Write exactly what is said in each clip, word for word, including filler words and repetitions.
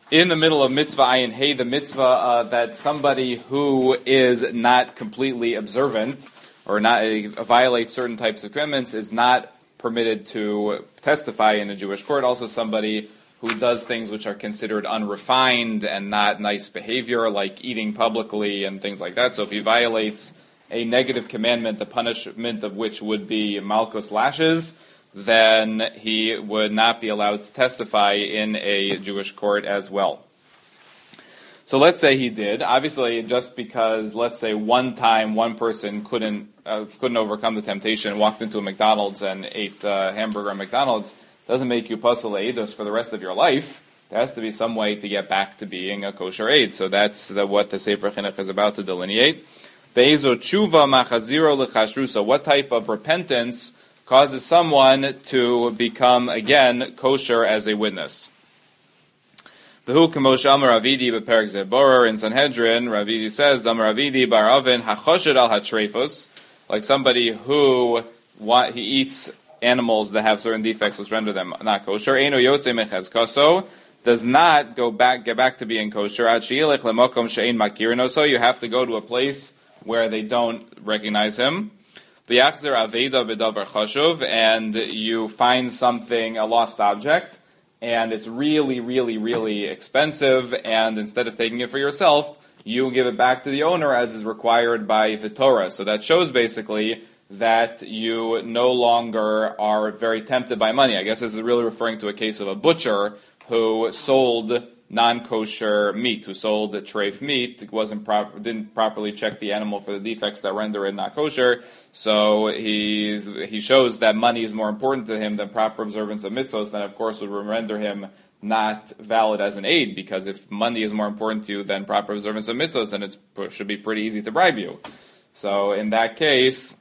in the middle of mitzvah ayin hey, the mitzvah uh, that somebody who is not completely observant or not uh, violates certain types of commandments is not permitted to testify in a Jewish court. Also, somebody who does things which are considered unrefined and not nice behavior, like eating publicly and things like that. So if he violates a negative commandment, the punishment of which would be malchus lashes, then he would not be allowed to testify in a Jewish court as well. So let's say he did. Obviously, just because, let's say, one time one person couldn't uh, couldn't overcome the temptation, walked into a McDonald's and ate uh, hamburger at McDonald's, doesn't make you pasal eidos for the rest of your life. There has to be some way to get back to being a kosher aid. So that's the, what the Sefer Chinuch is about to delineate. Ve'ezo tshuva machaziro l'chashrusa. What type of repentance causes someone to become, again, kosher as a witness? V'hu k'mosh amar Ravidi b'perek zeborer in Sanhedrin, Ravidi says, Damar Ravidi bar Avin hachoshed al hatrefos, like somebody who wa- he eats animals that have certain defects which render them not kosher. Eino yotze mechazkaso, does not go back, get back to being kosher. Ad she'ilech lemokom she'ein makirin oso, you have to go to a place where they don't recognize him. V'yachzer aveda b'davar chashuv, and you find something, a lost object, and it's really, really, really expensive, and instead of taking it for yourself, you give it back to the owner as is required by the Torah. So that shows basically that you no longer are very tempted by money. I guess this is really referring to a case of a butcher who sold non-kosher meat, who sold a treif meat, wasn't prop- didn't properly check the animal for the defects that render it not kosher. So he he shows that money is more important to him than proper observance of mitzvos. Then, of course, would render him not valid as an aid, because if money is more important to you than proper observance of mitzvos, then it should be pretty easy to bribe you. So in that case,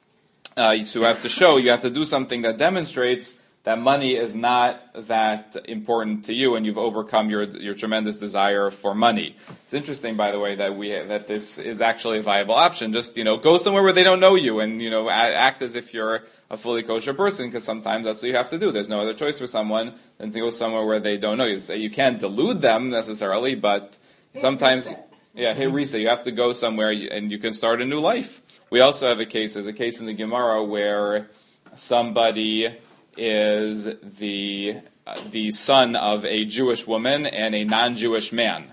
uh, you have to show, you have to do something that demonstrates that money is not that important to you, and you've overcome your your tremendous desire for money. It's interesting, by the way, that we that this is actually a viable option. Just, you know, go somewhere where they don't know you, and, you know, act as if you're a fully kosher person, because sometimes that's what you have to do. There's no other choice for someone than to go somewhere where they don't know you. So you can't delude them necessarily, but sometimes, yeah, hey Risa, you have to go somewhere and you can start a new life. We also have a case, there's a case in the Gemara where somebody is the uh, the son of a Jewish woman and a non-Jewish man.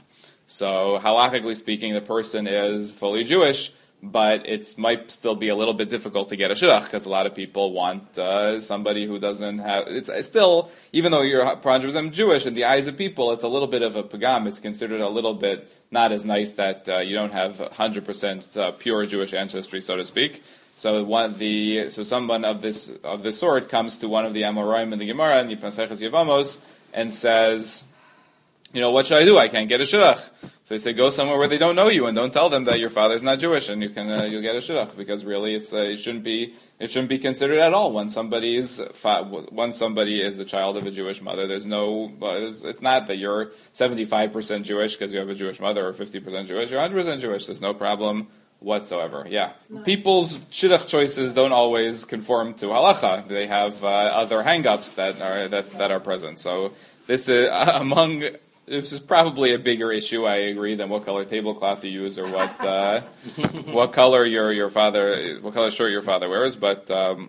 So halachically speaking, the person is fully Jewish, but it might still be a little bit difficult to get a shidduch, because a lot of people want uh, somebody who doesn't have. It's, it's still, even though you're one hundred percent Jewish in the eyes of people, it's a little bit of a pagam. It's considered a little bit not as nice that uh, you don't have one hundred percent uh, pure Jewish ancestry, so to speak. So one the so someone of this of this sort comes to one of the Amoraim in the Gemara in Yipaseches Yevamos and says, you know, what should I do? I can't get a shidduch. So they say, go somewhere where they don't know you, and don't tell them that your father's not Jewish, and you can uh, you'll get a shidduch, because really it's uh, it shouldn't be it shouldn't be considered at all when somebody is once somebody is the child of a Jewish mother. There's no it's, it's not that you're seventy-five percent Jewish because you have a Jewish mother, or fifty percent Jewish. You're one hundred percent Jewish. There's no problem whatsoever. Yeah, people's shidduch choices don't always conform to halacha. They have uh, other hang-ups that are that, that are present. So this is uh, among this is probably a bigger issue, I agree, than what color tablecloth you use or what uh, what color your your father what color shirt your father wears. But um,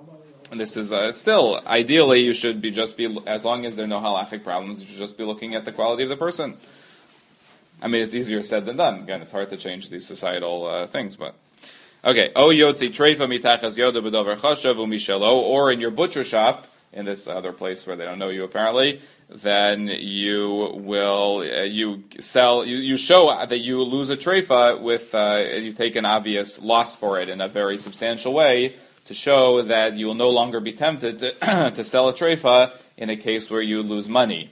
this is uh, still ideally you should be just be as long as there are no halachic problems, you should just be looking at the quality of the person. I mean, it's easier said than done. Again, it's hard to change these societal uh, things, but okay. O yotzi treifa mitachas yoda b'davar chashav u'mishelo, or in your butcher shop, in this other place where they don't know you apparently, then you will uh, you sell you, you show that you lose a treifa with uh, you take an obvious loss for it in a very substantial way to show that you will no longer be tempted to, to sell a treifa in a case where you lose money.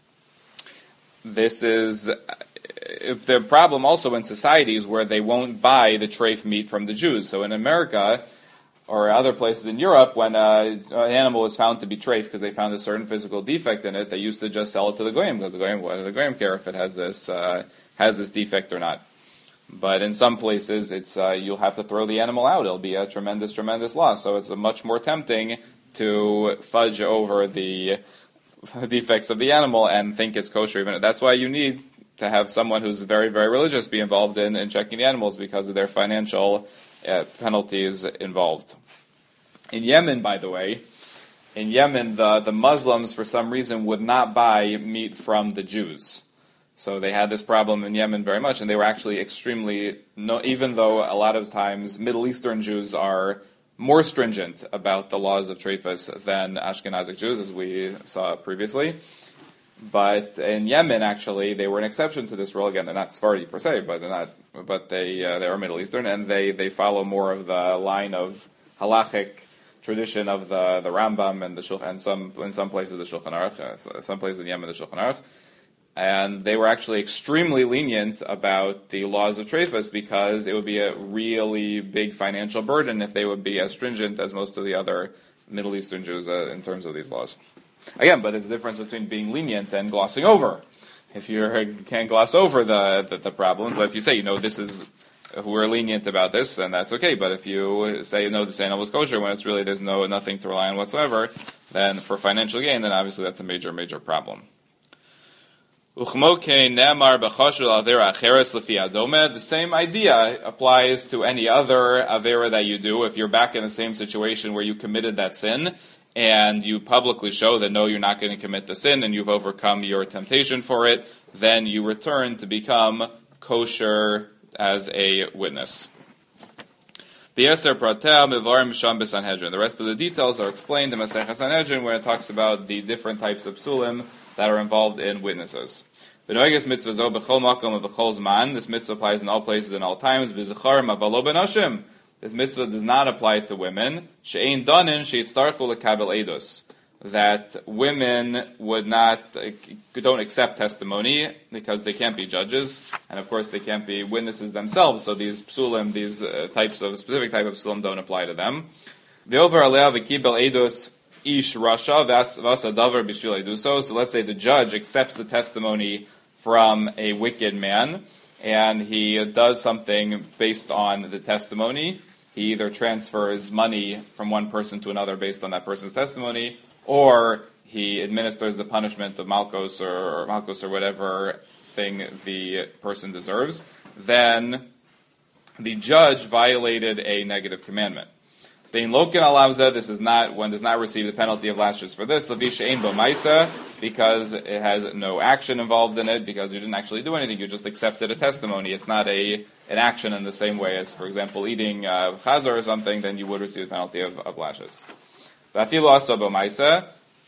This is the problem also in societies where they won't buy the treif meat from the Jews. So in America or other places in Europe, when uh, an animal is found to be treif because they found a certain physical defect in it, they used to just sell it to the goyim, because the goyim, what do the goyim care if it has this uh, has this defect or not? But in some places, it's uh, you'll have to throw the animal out. It'll be a tremendous, tremendous loss. So it's a much more tempting to fudge over the defects of the animal and think it's kosher. Even that's why you need to have someone who's very, very religious be involved in, in checking the animals because of their financial uh, penalties involved. In Yemen, by the way, in Yemen, the, the Muslims, for some reason, would not buy meat from the Jews. So they had this problem in Yemen very much, and they were actually extremely, no, even though a lot of times Middle Eastern Jews are more stringent about the laws of treifas than Ashkenazic Jews, as we saw previously. But in Yemen, actually, they were an exception to this rule. Again, they're not Sephardi per se, but they're not. But they uh, they are Middle Eastern, and they, they follow more of the line of halachic tradition of the, the Rambam and the Shulchan, and some in some places the Shulchan Aruch, uh, some places in Yemen the Shulchan Aruch. And they were actually extremely lenient about the laws of treifas because it would be a really big financial burden if they would be as stringent as most of the other Middle Eastern Jews uh, in terms of these laws. Again, but there's a difference between being lenient and glossing over. If you can't gloss over the, the, the problems, but if you say, you know, this is, we're lenient about this, then that's okay. But if you say, no, this animal is kosher, when it's really, there's no nothing to rely on whatsoever, then for financial gain, then obviously that's a major, major problem. The same idea applies to any other avera that you do. If you're back in the same situation where you committed that sin, and you publicly show that no, you're not going to commit the sin, and you've overcome your temptation for it, then you return to become kosher as a witness. The rest of the details are explained in Masechah Sanhedrin, where it talks about the different types of psulim that are involved in witnesses. This mitzvah applies in all places and all times. This mitzvah does not apply to women. That women would not, don't accept testimony because they can't be judges, and of course they can't be witnesses themselves. So these psulim, these uh, types of specific type of psulim, don't apply to them. Ish rasha vasa davar b'shvil eduso. So let's say the judge accepts the testimony from a wicked man, and he does something based on the testimony. He either transfers money from one person to another based on that person's testimony, or he administers the punishment of malchus or, or malchus or whatever thing the person deserves. Then the judge violated a negative commandment. Bein loken alavza, this is not, one does not receive the penalty of lashes for this, levisha ein bo maisa, because it has no action involved in it, because you didn't actually do anything, you just accepted a testimony. It's not a an action in the same way as, for example, eating uh, chazar or something, then you would receive the penalty of, of lashes. V'afilu asa bo maisa,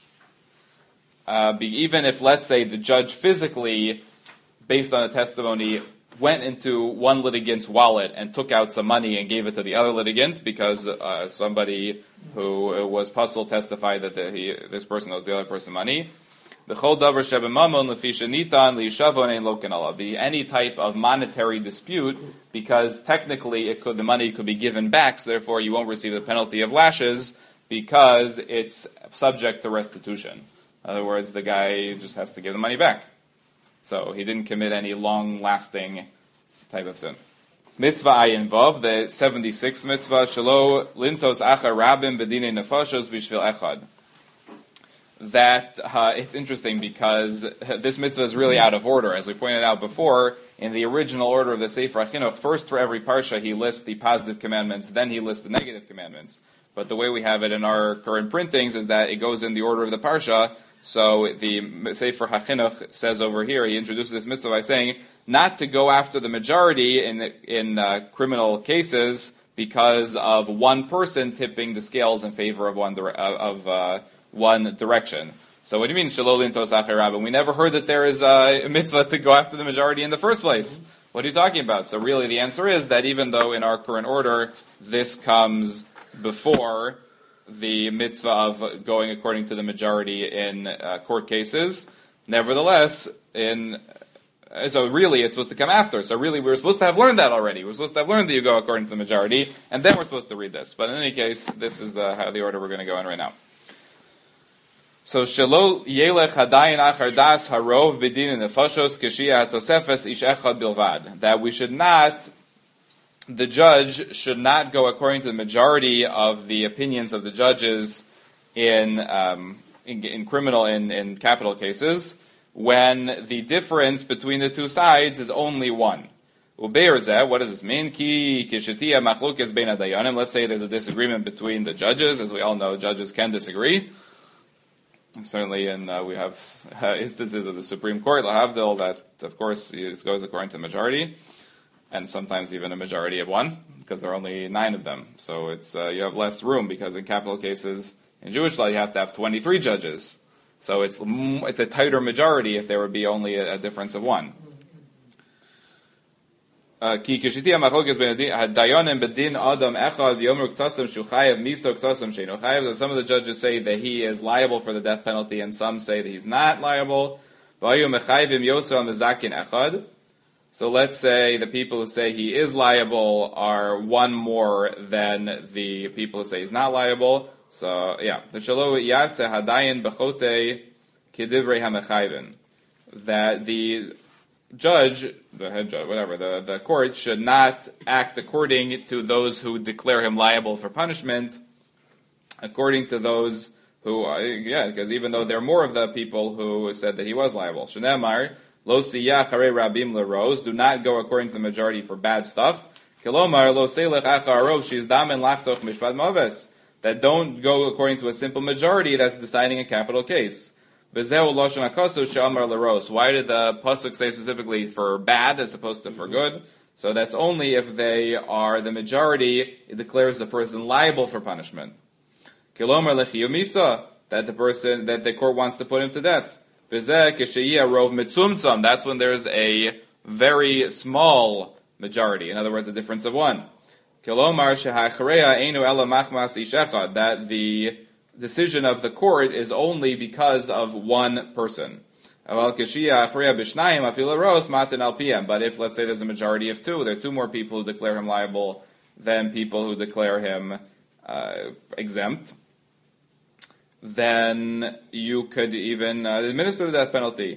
even if, let's say, the judge physically, based on the testimony, went into one litigant's wallet and took out some money and gave it to the other litigant because uh, somebody who was puzzled testified that the, he, this person owes the other person money. The any type of monetary dispute, because technically it could, the money could be given back, so therefore you won't receive the penalty of lashes because it's subject to restitution. In other words, the guy just has to give the money back. So he didn't commit any long-lasting type of sin. Mitzvah ayin vav, the seventy-sixth mitzvah, shelo lintos achar rabim bedine nefashos b'shvil echad. That uh, it's interesting because this mitzvah is really out of order. As we pointed out before, in the original order of the Sefer HaChinuch, first for every parsha he lists the positive commandments, then he lists the negative commandments. But the way we have it in our current printings is that it goes in the order of the parsha. So the Sefer HaChinuch says over here, he introduces this mitzvah by saying not to go after the majority in in uh, criminal cases because of one person tipping the scales in favor of one dire- of uh, one direction. So what do you mean shalol lintos achar rabim? We never heard that there is a mitzvah to go after the majority in the first place. What are you talking about? So really, the answer is that even though in our current order this comes before the mitzvah of going according to the majority in uh, court cases, nevertheless, in uh, so really it's supposed to come after. So really we were supposed to have learned that already. We're supposed to have learned that you go according to the majority, and then we're supposed to read this. But in any case, this is uh, how the order we're going to go in right now. So shelo yelech hadayin achar das harov bedin nefashos k'shia tosefes ish echad bilvad. That we should not, the judge should not go according to the majority of the opinions of the judges in um, in, in criminal in, in capital cases when the difference between the two sides is only one. Ube'erzeh, what does this mean? Ki kishetia machlokes bein hadayanim. Let's say there's a disagreement between the judges. As we all know, judges can disagree. Certainly, and uh, we have uh, instances of the Supreme Court, lahavdil, that of course it goes according to the majority, and sometimes even a majority of one, because there are only nine of them. So it's uh, you have less room, because in capital cases in Jewish law you have to have twenty-three judges. So it's it's a tighter majority if there would be only a, a difference of one. Ki kishitia machlokes bein hadayanim bedin adam echad v'yomer k'tasam shu chayav miso k'tasam sheinu chayav. Some of the judges say that he is liable for the death penalty, and some say that he's not liable. V'ayu mechayvim yoser mezakin echad. So let's say the people who say he is liable are one more than the people who say he's not liable. So yeah, the shalo yaseh hadayin b'chote kedivrei hamechayvin, that the judge, the head judge, whatever, the, the court should not act according to those who declare him liable for punishment, according to those who, uh, yeah, because even though there are more of the people who said that he was liable. Shenemar, lo siyah charei rabim leros, do not go according to the majority for bad stuff. Kilomar, lo seilech acharov, shiz damen lachtoch mishpat moves, that don't go according to a simple majority that's deciding a capital case. Why did the pasuk say specifically for bad as opposed to for good? So that's only if they are the majority. It declares the person liable for punishment. Kilomar lechiyumisa, that the person that the court wants to put him to death. That's when there's a very small majority. In other words, a difference of one. Kilomar shehachreya einu ela machmas ish echad, that the decision of the court is only because of one person. But if, let's say, there's a majority of two, there are two more people who declare him liable than people who declare him uh, exempt, then you could even uh, administer the death penalty.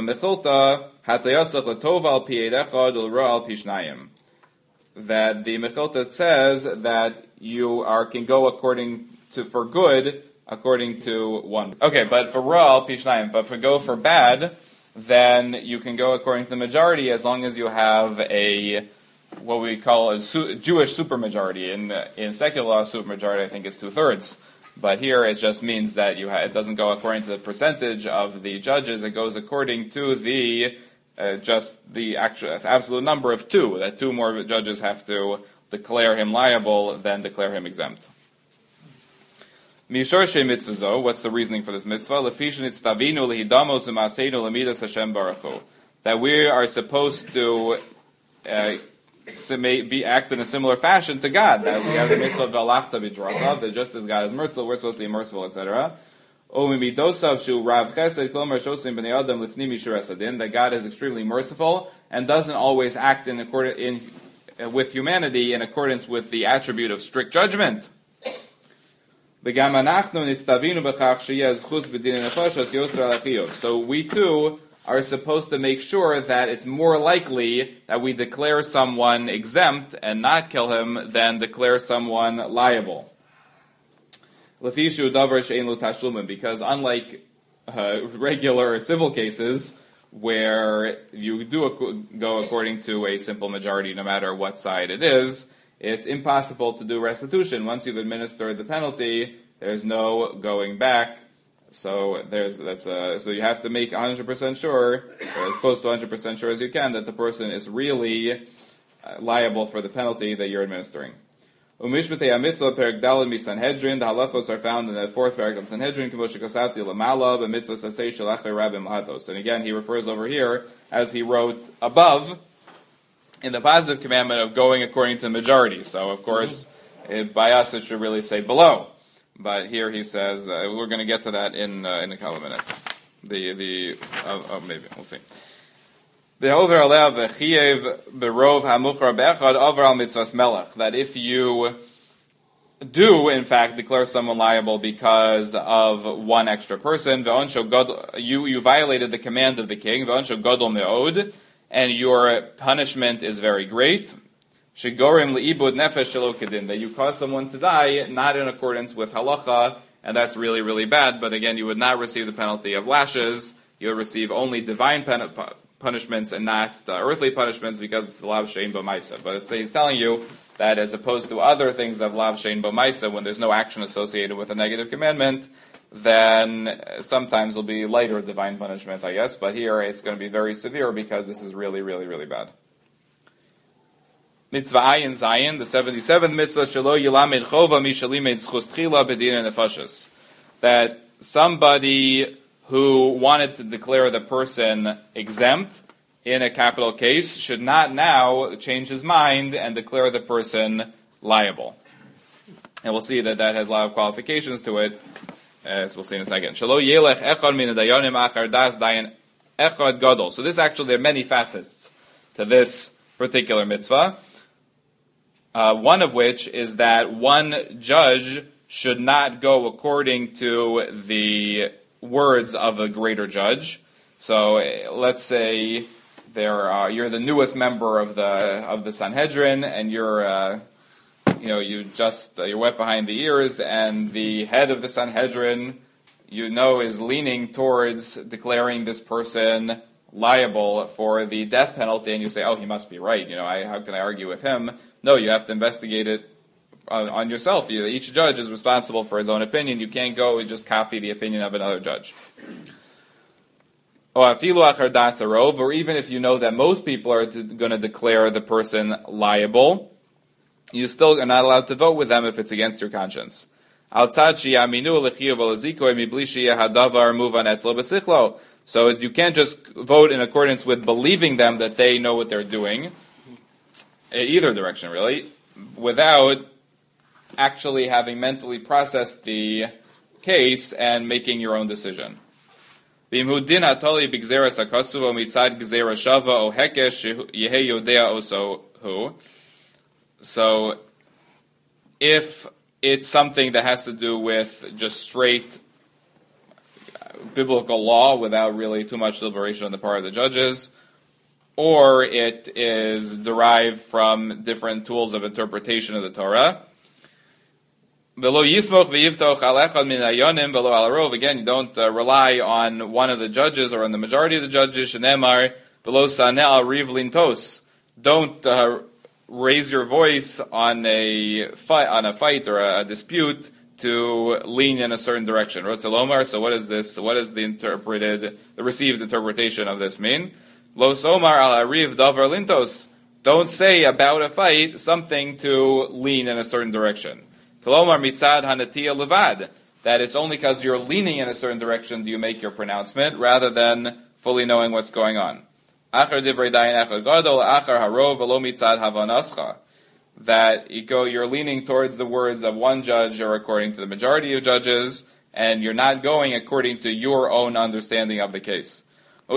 That the Mechilta says that you are can go according to for good according to one. Okay, but for Ra Pishnayim, but for go for bad, then you can go according to the majority as long as you have a what we call a su- Jewish supermajority. In in secular law, supermajority I think is two thirds, but here it just means that you ha- it doesn't go according to the percentage of the judges. It goes according to the uh, just the actual absolute number of two. That two more judges have to declare him liable than declare him exempt. Mishorshe mitzvah, what's the reasoning for this mitzvah? That we are supposed to uh, be act in a similar fashion to God. That we have the mitzvah v'alachta b'drachav, that just as God is merciful, we're supposed to be merciful, et cetera. That God is extremely merciful and doesn't always act in accord in uh, with humanity in accordance with the attribute of strict judgment. So we too are supposed to make sure that it's more likely that we declare someone exempt and not kill him than declare someone liable. Because unlike uh, regular civil cases, where you do go according to a simple majority no matter what side it is, it's impossible to do restitution. Once you've administered the penalty, there's no going back. So there's that's a, so you have to make one hundred percent sure, or as close to one hundred percent sure as you can, that the person is really uh, liable for the penalty that you're administering. Umishbetei HaMitzvah, Perek Daled MiSanhedrin, the halachos are found in the fourth paragraph of Sanhedrin, K'moshe Kosati L'Mala, B'mitzvah Sasei Shalachei Rabim Lahatos. And again, he refers over here, as he wrote above, in the positive commandment of going according to the majority. So, of course, if by us it should really say below. But here he says, uh, we're going to get to that in uh, in a couple of minutes. The, the, uh, oh, maybe, we'll see. That if you do, in fact, declare someone liable because of one extra person, you, you violated the command of the king, and your punishment is very great, that you cause someone to die not in accordance with halacha and that's really, really bad. But again, you would not receive the penalty of lashes. You would receive only divine pen- punishments and not uh, earthly punishments because it's lav shein b'maisa. But it's, he's telling you that as opposed to other things of lav shein b'maisa, when there's no action associated with a negative commandment, then sometimes will be lighter divine punishment, I guess. But here it's going to be very severe because this is really, really, really bad. Mitzvah Ayin Zayin, the seventy-seventh mitzvah, Shelo Yilamed Chova Mishalimed Schus Tchila B'din Nefashis. That somebody who wanted to declare the person exempt in a capital case should not now change his mind and declare the person liable. And we'll see that that has a lot of qualifications to it, as we'll see in a second. Shelo Yelech Echad Min Dayanim Achar Das Dayan Echad Gadol. So this actually, there are many facets to this particular mitzvah. Uh, one of which is that one judge should not go according to the words of a greater judge. So uh, let's say there are, you're the newest member of the of the Sanhedrin, and you're uh, you know you just uh, you're wet behind the ears, and the head of the Sanhedrin, you know, is leaning towards declaring this person liable for the death penalty, and you say, oh, he must be right. You know, I, how can I argue with him? No, you have to investigate it on, on yourself. You, each judge is responsible for his own opinion. You can't go and just copy the opinion of another judge. Or even if you know that most people are going to declare the person liable, you still are not allowed to vote with them if it's against your conscience. So you can't just vote in accordance with believing them that they know what they're doing, either direction really, without actually having mentally processed the case and making your own decision. So if it's something that has to do with just straight biblical law without really too much deliberation on the part of the judges, or it is derived from different tools of interpretation of the Torah. Again, you don't uh, rely on one of the judges or on the majority of the judges. Don't uh, raise your voice on a fight, on a fight or a, a dispute to lean in a certain direction. Rotzelomar. So what is this? What is the interpreted, the received interpretation of this mean? Lo somar al ariv davar lintos. Don't say about a fight something to lean in a certain direction. Kolomar mitzad hanatia levad. That it's only because you're leaning in a certain direction do you make your pronouncement, rather than fully knowing what's going on. Achar divrei dayan echad gadol achar harov velo mitzad havanascha. That you go, you're leaning towards the words of one judge or according to the majority of judges, and you're not going according to your own understanding of the case. Or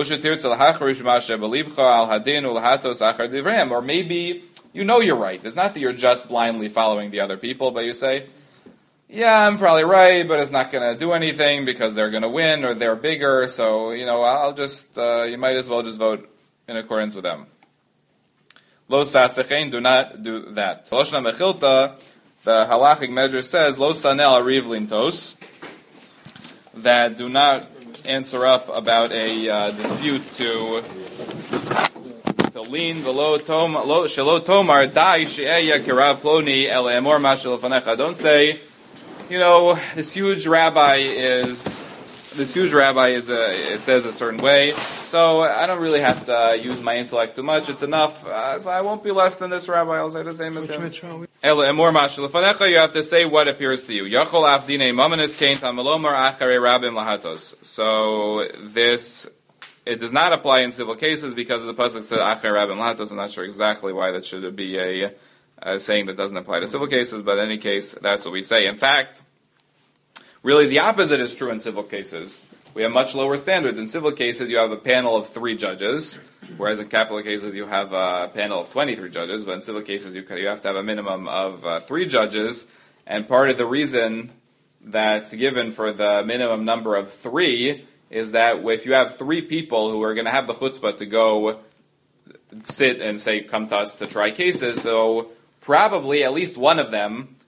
maybe you know you're right. It's not that you're just blindly following the other people, but you say, yeah, I'm probably right, but it's not going to do anything because they're going to win or they're bigger, so, you know, I'll just, uh, you might as well just vote in accordance with them. Lo sasechein, do not do that. Taloshna mechilta, the halachic measure says, lo sanel ariv lintos, that do not answer up about a uh, dispute to to lean velo tom lo shelo tomar dai she'eya kirav ploni el emor mashal fanecha. Don't say, you know, this huge rabbi is this huge rabbi is a it says a certain way, so I don't really have to uh, use my intellect too much. It's enough, uh, so I won't be less than this rabbi. I'll say the same as him. El emor mashal fanecha. You have to say what appears to you. Yachol afdinei mamanis kein tamalomar acharei rabim lahatos. So this. It does not apply in civil cases because the pasuk said "Acharei rabim lahatos." I'm not sure exactly why that should be a, a saying that doesn't apply to civil cases, but in any case, that's what we say. In fact, really the opposite is true in civil cases. We have much lower standards. In civil cases, you have a panel of three judges, whereas in capital cases, you have a panel of twenty-three judges. But in civil cases, you you have to have a minimum of uh, three judges, and part of the reason that's given for the minimum number of three is that if you have three people who are going to have the chutzpah to go sit and say, come to us to try cases, so probably at least one of them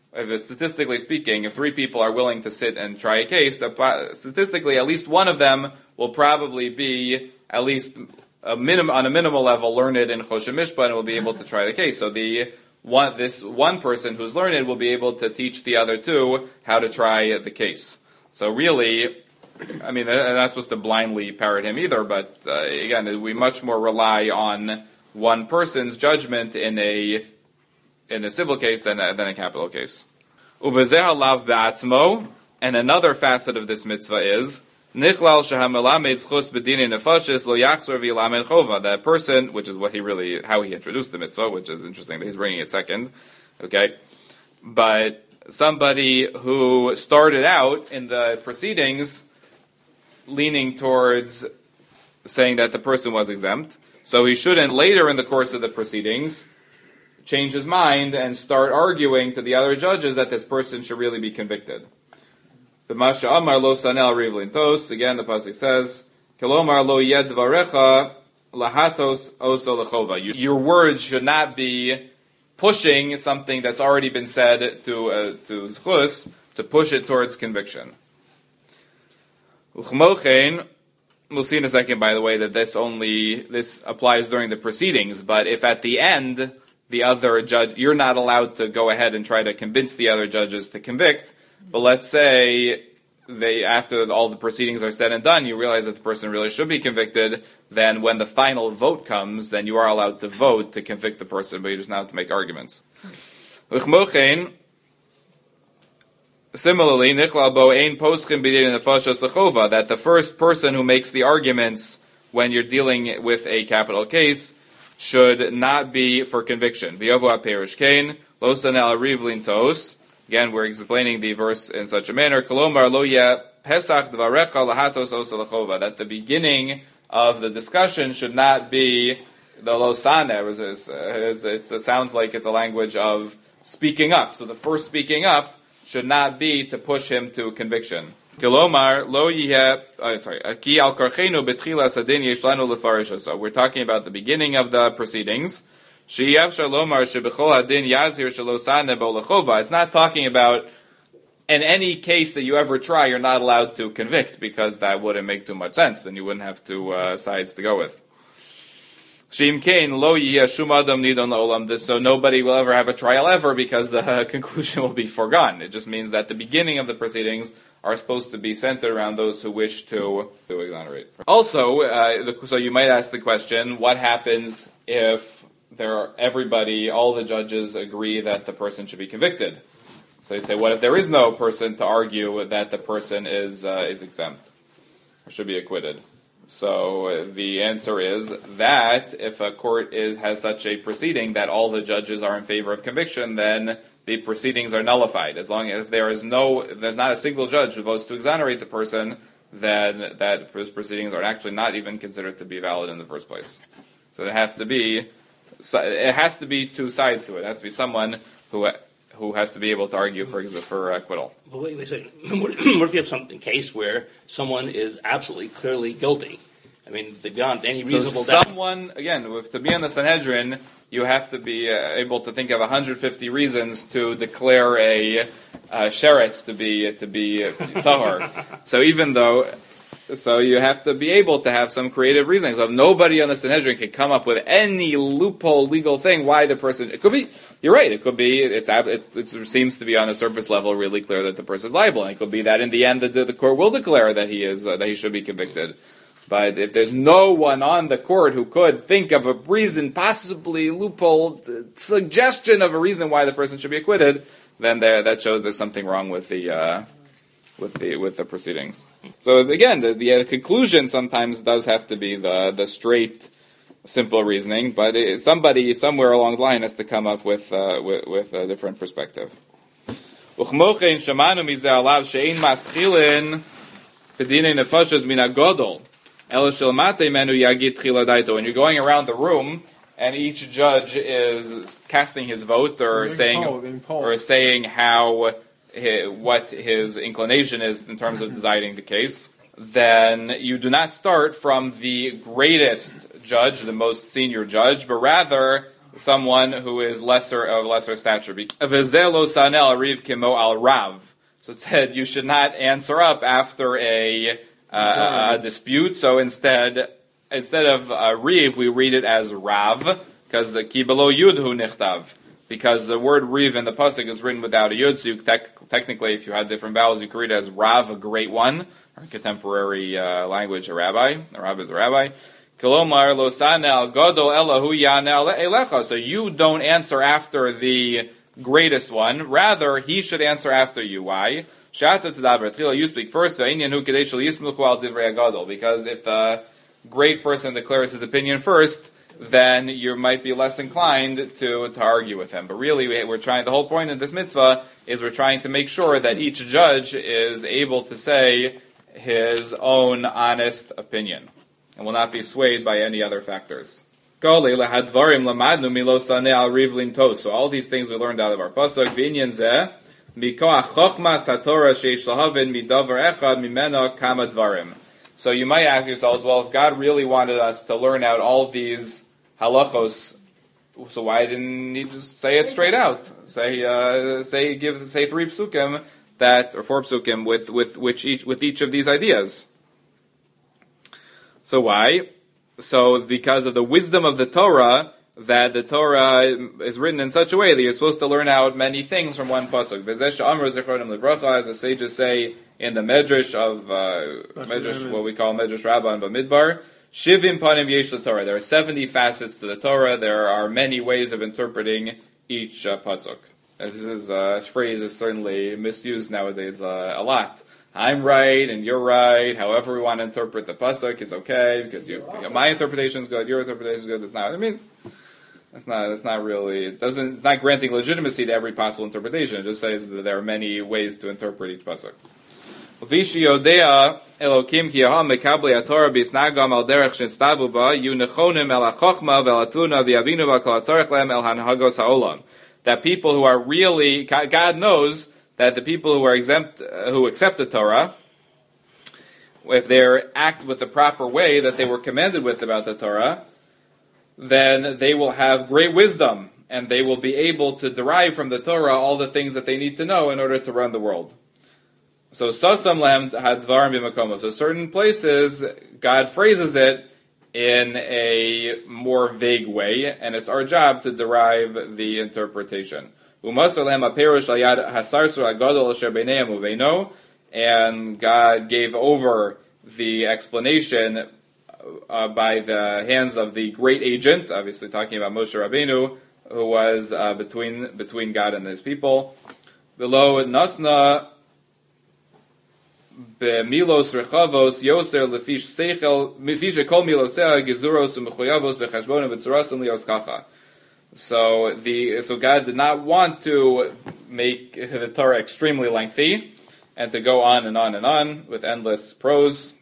if statistically speaking, if three people are willing to sit and try a case, statistically, at least one of them will probably be at least a minim, on a minimal level learned in Choshen Mishpat and will be able to try the case. So the one, this one person who's learned will be able to teach the other two how to try the case. So really, I mean, they're not supposed to blindly parrot him either, but uh, again, we much more rely on one person's judgment in a in a civil case than a, than a capital case. Uvezeh halav be'atzmo, and another facet of this mitzvah is nichlal shehamelamed zchus b'dinei nefashis lo yachzor v'yilamed chova. That person, which is what he really, how he introduced the mitzvah, which is interesting that he's bringing it second. Okay, but somebody who started out in the proceedings leaning towards saying that the person was exempt, so he shouldn't later in the course of the proceedings change his mind and start arguing to the other judges that this person should really be convicted. B'masha amar lo sanel rivlin tos. Again, the pasuk says, "Kelomar lo yed dvarecha lahatos oso lechova." Your words should not be pushing something that's already been said to uh, to zchus to push it towards conviction. Uchmochein. We'll see in a second, by the way, that this only this applies during the proceedings. But if at the end the other judge, you're not allowed to go ahead and try to convince the other judges to convict. But let's say they, after all the proceedings are said and done, you realize that the person really should be convicted. Then, when the final vote comes, then you are allowed to vote to convict the person, but you're just not allowed to make arguments. Similarly, nichlal bo ein poschim b'dinei nefashos lechova, that the first person who makes the arguments when you're dealing with a capital case should not be for conviction. V'yovu ha'perish kain lo sanel rivlin tos. Again, we're explaining the verse in such a manner. Kolomar lo yeh pesach dvarecha lahatos osa lechova. That the beginning of the discussion should not be the lo saneh. It sounds like it's a language of speaking up. So the first speaking up should not be to push him to conviction. Kilomar lo yeh. Oh, sorry. Ki al karchenu betchilas hadin yeshlanu lefarish. So we're talking about the beginning of the proceedings. Sheyav shalomar shebechol hadin yazir shalosane bo lechova. It's not talking about in any case that you ever try, you're not allowed to convict, because that wouldn't make too much sense. Then you wouldn't have two uh, sides to go with. Shim kain lo yeh shum adam nidon laolam. So nobody will ever have a trial ever, because the uh, conclusion will be foregone. It just means that the beginning of the proceedings are supposed to be centered around those who wish to, to exonerate. Also, uh, the, so you might ask the question, what happens if there are everybody, all the judges agree that the person should be convicted? So you say, what if there is no person to argue that the person is uh, is exempt or should be acquitted? So uh, the answer is that if a court is has such a proceeding that all the judges are in favor of conviction, then the proceedings are nullified. As long as there is no, if there's not a single judge who votes to exonerate the person, then that those proceedings are actually not even considered to be valid in the first place. So it has to be, it has to be two sides to it. It has to be someone who who has to be able to argue for for acquittal. But wait, wait a second. What if you have some case where someone is absolutely clearly guilty? I mean, beyond any reasonable so doubt. Someone, again, with, to be in the Sanhedrin, you have to be uh, able to think of one hundred fifty reasons to declare a uh, sheretz to be to be uh, tahor. So even though, so you have to be able to have some creative reasoning. So if nobody on the Sanhedrin can come up with any loophole legal thing why the person, it could be, you're right, it could be, it's, it's, it seems to be on a surface level really clear that the person is liable. And it could be that in the end the, the court will declare that he is uh, that he should be convicted. But if there's no one on the court who could think of a reason, possibly loophole, suggestion of a reason why the person should be acquitted, then there, that shows there's something wrong with the uh, with the with the proceedings. So again, the, the conclusion sometimes does have to be the the straight, simple reasoning, but it, somebody somewhere along the line has to come up with uh, with, with a different perspective. When you're going around the room and each judge is casting his vote or saying poll, or saying how what his inclination is in terms of deciding the case, then you do not start from the greatest judge, the most senior judge, but rather someone who is lesser of lesser stature. V'zelo sanel ariv kimo al rav. So it said you should not answer up after a, uh, a dispute. So instead, instead of uh, riv, we read it as rav, because the ki below yudhu nichtav. Because the word riv in the pasuk is written without a yud, so you tec- technically, if you had different vowels, you could read it as rav, a great one, or in contemporary uh, language, a rabbi. A rabbi is a rabbi. Kilomar lo sanel gadol elahu yanel elecha. So you don't answer after the greatest one. Rather, he should answer after you. Why? Shata tadaber. Tchila, you speak first. V'inyan hu kadei shel yismuchu al divrei gadol. Because if the great person declares his opinion first, then you might be less inclined to, to argue with him. But really, we, we're trying. The whole point of this mitzvah is we're trying to make sure that each judge is able to say his own honest opinion and will not be swayed by any other factors. So all these things we learned out of our pasuk. So you might ask yourselves, well, if God really wanted us to learn out all of these halachos, so why didn't He just say it straight out? Say, uh, say, give, say three psukim that, or four psukim with with which each with each of these ideas. So why? So because of the wisdom of the Torah, that the Torah is written in such a way that you're supposed to learn out many things from one pasuk. As the sages say in the Medrash of uh, Medrash, what we call Medrash Rabbah and Bamidbar, Shivim panim yesh Torah. There are seventy facets to the Torah. There are many ways of interpreting each uh, pasuk. This is uh, this phrase is certainly misused nowadays uh, a lot. I'm right and you're right. However we want to interpret the pasuk is okay because you, my interpretation is good, your interpretation is good. That's not what it means. That's not. That's not really. It doesn't. It's not granting legitimacy to every possible interpretation. It just says that there are many ways to interpret each pasuk. Vishi yodea Elokim ki yaham mekabli haTorah bisnagam al derech shenstavu ba yu nechonim el hachokma vel atuna v'yavinu ba kol hatzarech lehem el hanhagos haolam. That people who are really, God knows that the people who are exempt, uh, who accept the Torah, if they act with the proper way that they were commanded with about the Torah, then they will have great wisdom, and they will be able to derive from the Torah all the things that they need to know in order to run the world. So, sasam lehem hadvarim b'makomos. So, certain places, God phrases it in a more vague way, and it's our job to derive the interpretation. And God gave over the explanation uh, by the hands of the great agent, obviously talking about Moshe Rabbeinu, who was uh, between between God and His people. Below Nasna Bemilos Rechavos Yoser Lefish Seichel Mefisha Kol Milosea Gezuros Umechoyavos Bechashbon V'Tzarasim Lios Kacha. So the so God did not want to make the Torah extremely lengthy and to go on and on and on with endless prose,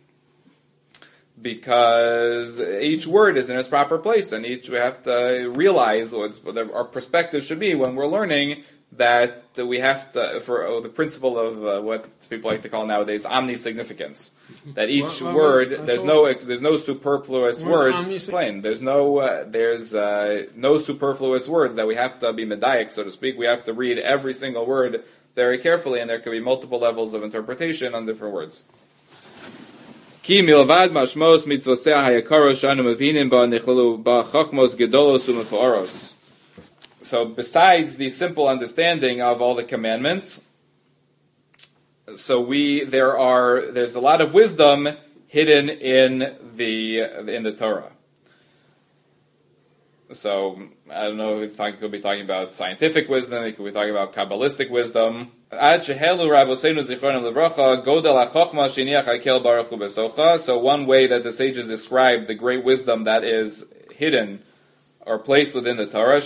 because each word is in its proper place, and each we have to realize what our perspective should be when we're learning. That we have to, for oh, the principle of uh, what people like to call nowadays omni-significance. That each well, well, word, well, there's no there's no superfluous words. Plain, there's no uh, there's uh, no superfluous words that we have to be medayik, so to speak. We have to read every single word very carefully, and there could be multiple levels of interpretation on different words. Ki milvad mashmos mitzvoseh hayakaros shanu mevinim ba nichlalu ba chachmos gedolos umeforos. So besides the simple understanding of all the commandments, so we there are there's a lot of wisdom hidden in the in the Torah. So I don't know if it could be talking about scientific wisdom, it could be talking about Kabbalistic wisdom. So one way that the sages describe the great wisdom that is hidden or placed within the Torah.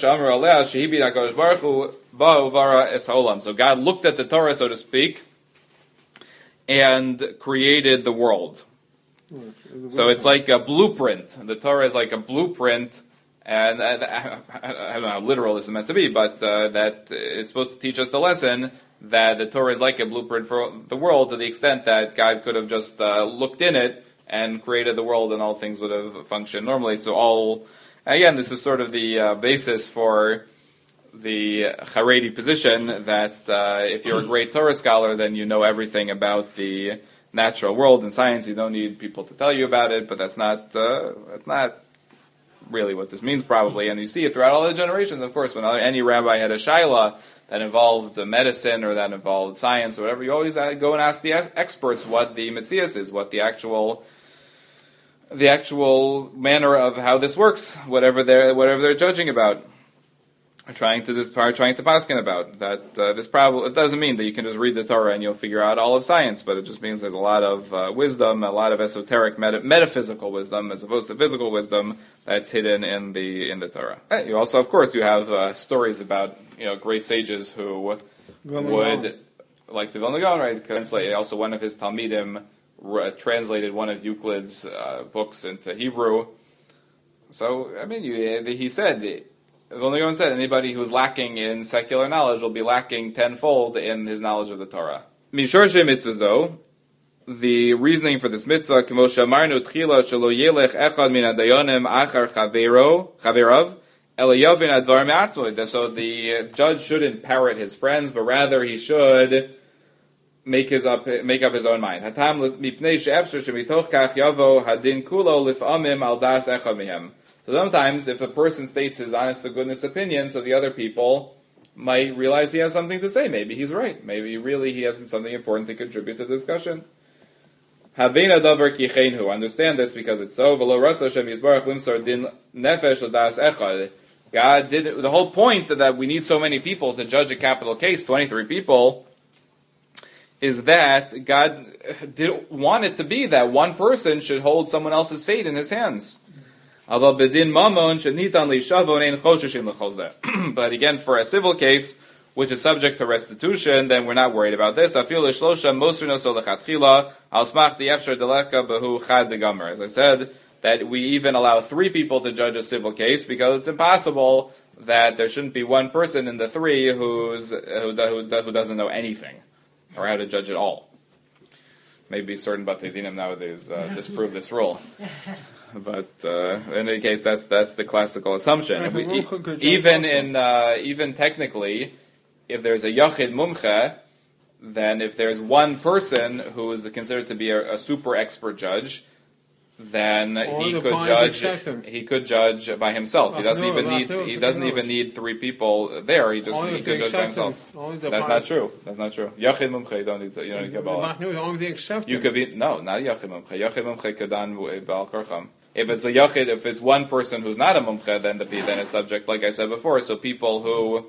So God looked at the Torah, so to speak, and created the world. So it's like a blueprint. The Torah is like a blueprint, and I, I, I don't know how literal this is meant to be, but uh, that it's supposed to teach us the lesson that the Torah is like a blueprint for the world, to the extent that God could have just uh, looked in it and created the world, and all things would have functioned normally. So all Again, this is sort of the uh, basis for the Haredi position that uh, if you're a great Torah scholar, then you know everything about the natural world and science. You don't need people to tell you about it, but that's not uh, that's not really what this means, probably. And you see it throughout all the generations, of course. When any rabbi had a shaila that involved medicine or that involved science or whatever, you always go and ask the experts what the metzias is, what the actual the actual manner of how this works, whatever they're whatever they're judging about, or trying to this part, trying to paskin about. That uh, this probably it doesn't mean that you can just read the Torah and you'll figure out all of science, but it just means there's a lot of uh, wisdom, a lot of esoteric meta- metaphysical wisdom as opposed to physical wisdom that's hidden in the in the Torah. You also, of course, you have uh, stories about you know great sages who would like the Vilna Gaon, right? Translate also one of his Talmidim. Translated one of Euclid's uh, books into Hebrew. So, I mean, you, he said, Vilna Gaon said, anybody who's lacking in secular knowledge will be lacking tenfold in his knowledge of the Torah. Mishorshe mitzvazo, the reasoning for this mitzvah, k'mo she'amarnu tchila shelo yelech echad min hadayonim achar chavero, chaverav, ela yavin advar me'atzmo. So the judge shouldn't parrot his friends, but rather he should make his up make up his own mind. Hatam mipnei she'efshar shemitoch kach yavo hadin kulo lif'amim al das echad mihem. So sometimes, if a person states his honest to goodness opinion, so the other people might realize he has something to say. Maybe he's right. Maybe really he has something important to contribute to the discussion. Havena davar kichenhu. Understand this because it's so. V'lo ratza Hashem yisbarach limsar din nefesh l'das echad. God did the whole point that we need so many people to judge a capital case, twenty-three people, is that God did want it to be that one person should hold someone else's fate in his hands. But again, for a civil case, which is subject to restitution, then we're not worried about this. As I said, that we even allow three people to judge a civil case because it's impossible that there shouldn't be one person in the three who's who, who, who doesn't know anything or how to judge at all. Maybe certain Batei Dinim nowadays uh, disprove this rule. But uh, in any case, that's that's the classical assumption. We, e- even in uh, even technically, if there's a Yachid Mumche, then if there's one person who is considered to be a, a super expert judge, then all he could judge. He could judge by himself. He doesn't even need. He doesn't even need three people there. He just he could judge by himself. That's not true. That's not true. Yachid Mumche, you don't need to. You don't need Kabbalah. You could be no, not a Yachid Mumche. Yachid Mumche kadan b'al korcham. If it's a yachid, if it's one person who's not a mumche, then the then it's subject, like I said before. So people who,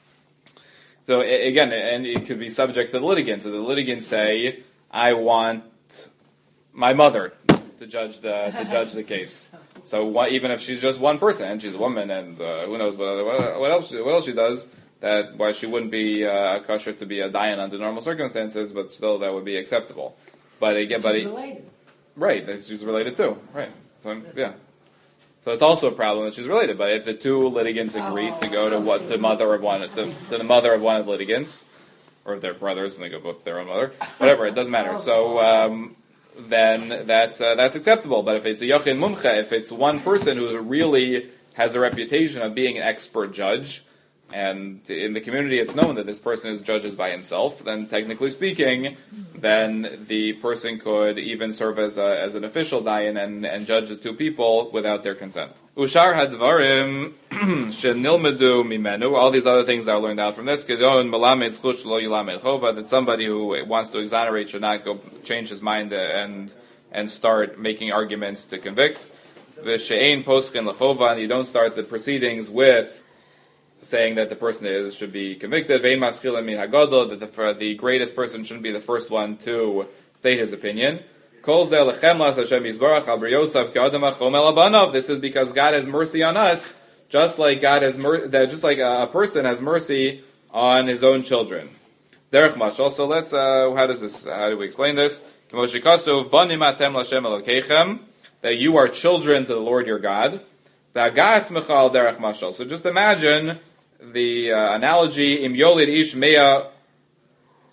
so again, and it could be subject to the litigant. So the litigants say, "I want my mother to judge the to judge the case." So what, even if she's just one person and she's a woman, and uh, who knows what, what else what else she does, that why she wouldn't be uh, kosher to be a dayan under normal circumstances, but still that would be acceptable. But again, but he, right, that she's related too, right. So yeah, so it's also a problem that she's related. But if the two litigants agree to go to what the mother of one, to, to the mother of one of the litigants, or their brothers, and they go both to their own mother, whatever, it doesn't matter. So um, then that's uh, that's acceptable. But if it's a yachin mumche, if it's one person who really has a reputation of being an expert judge, and in the community it's known that this person is judges by himself, then technically speaking, then the person could even serve as a, as an official dayan and, and judge the two people without their consent. Ushar hadvarim shenilmedu mimenu, all these other things that are learned out from this, kedon melamed zchut lo yilamed chova, that somebody who wants to exonerate should not go change his mind and and start making arguments to convict. V'she'ein poskin lechova, and you don't start the proceedings with saying that the person is, should be convicted. Vein maschila min hagadol, that the, the greatest person shouldn't be the first one to state his opinion. Kol zeh lechem Hashem yisbarach al b'yosav k'adam achom el abanav. This is because God has mercy on us, just like God has mer- that just like a, a person has mercy on his own children. Derech mashal. So let's. Uh, how does this? How do we explain this? K'moshikasuv banim atem l'Hashem Elokeichem, that you are children to the Lord your God. V'agatz mechal derech mashal. So just imagine the uh, analogy, im yolid ish mea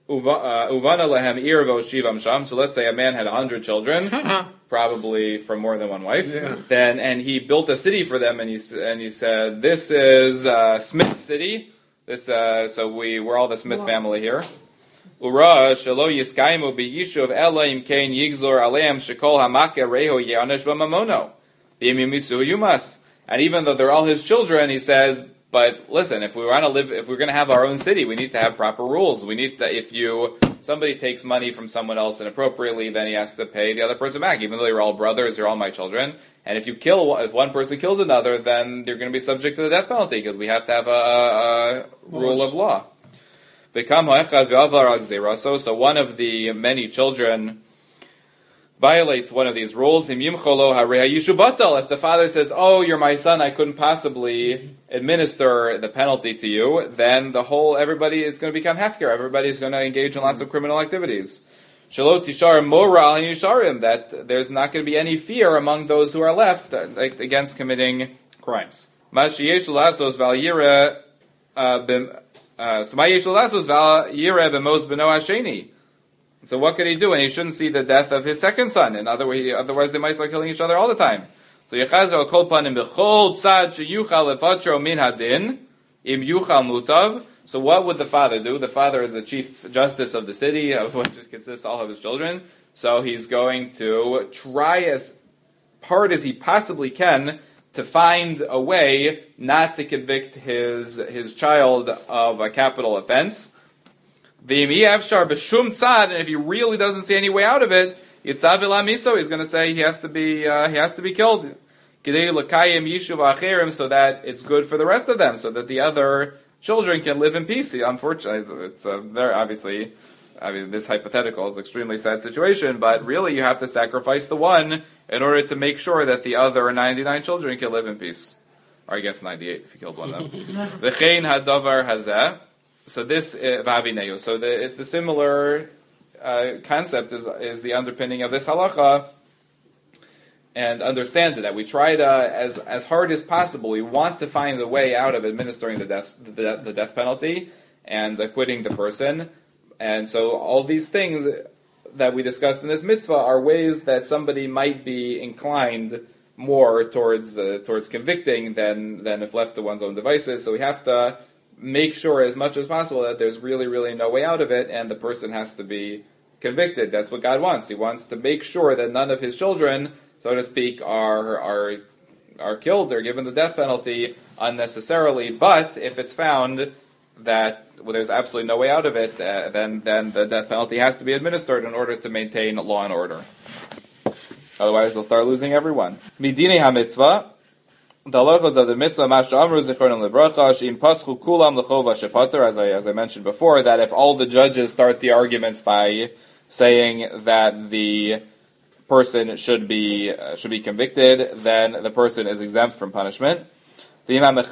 uvana lehem irvo shivam sham. So let's say a man had a hundred children, probably from more than one wife. Yeah. Then and he built a city for them, and he and he said, "This is uh, Smith City." This uh, so we we're all the Smith family here. Ura shelo yiskaimu biyishuv ela im kain yigzor aleim shekol hamake reho yanesh b'mamono v'yimisu yumas. And even though they're all his children, he says, but listen, if we want to live, if we're going to have our own city, we need to have proper rules. We need to, if you, somebody takes money from someone else inappropriately, then he has to pay the other person back. Even though you're all brothers, you're all my children. And if you kill, if one person kills another, then they're going to be subject to the death penalty, because we have to have a, a, a rule of law. So one of the many children violates one of these rules. If the father says, "Oh, you're my son, I couldn't possibly administer the penalty to you," then the whole everybody is going to become hefker. Everybody's going to engage in lots of criminal activities. That there's not going to be any fear among those who are left against committing crimes. So what could he do? And he shouldn't see the death of his second son. In other words, otherwise they might start killing each other all the time. So yechazer kol panim b'chol tzad sheyuchal levatro min hadin im yuchal mutav. So what would the father do? The father is the chief justice of the city, of which consists all of his children. So he's going to try as hard as he possibly can to find a way not to convict his his child of a capital offense. And if he really doesn't see any way out of it, he's going to say he has to be uh, he has to be killed, so that it's good for the rest of them, so that the other children can live in peace. Unfortunately, it's a very obviously, I mean, this hypothetical is an extremely sad situation, but really you have to sacrifice the one in order to make sure that the other ninety-nine children can live in peace. Or I guess ninety-eight if you killed one of them. V'chein hadavar hazeh. So this uh, v'avinehu. So the the similar uh, concept is is the underpinning of this halacha, and understand that we try to as as hard as possible. We want to find a way out of administering the death the, the death penalty and acquitting the person, and so all these things that we discussed in this mitzvah are ways that somebody might be inclined more towards uh, towards convicting than than if left to one's own devices. So we have to make sure as much as possible that there's really, really no way out of it, and the person has to be convicted. That's what God wants. He wants to make sure that none of his children, so to speak, are are are killed or given the death penalty unnecessarily. But if it's found that well, there's absolutely no way out of it, uh, then then the death penalty has to be administered in order to maintain law and order. Otherwise, they'll start losing everyone. Midini ha-mitzvah. The halachos of the mitzvah, Masha Amru Zichronim Livracha, Sheim Paschu Kulam Lechova Shepater, as I as I mentioned before, that if all the judges start the arguments by saying that the person should be uh, should be convicted, then the person is exempt from punishment. So let's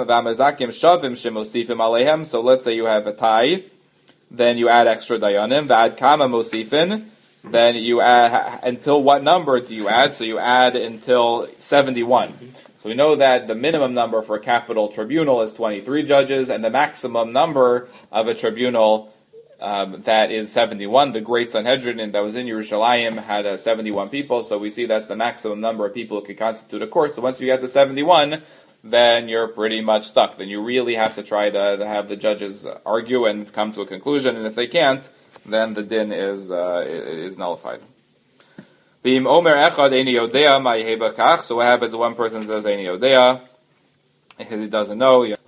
say you have a tie, then you add extra dayanim. V'ad kama mosifin, then you add until what number do you add? So you add until seventy-one. So we know that the minimum number for a capital tribunal is twenty-three judges, and the maximum number of a tribunal um, that is seventy-one. The Great Sanhedrin that was in Yerushalayim had uh, seventy-one people, so we see that's the maximum number of people who could constitute a court. So once you get to seventy-one, then you're pretty much stuck. Then you really have to try to, to have the judges argue and come to a conclusion, and if they can't, then the din is uh, is nullified. So what happens if one person says Eini Yodea? He doesn't know. They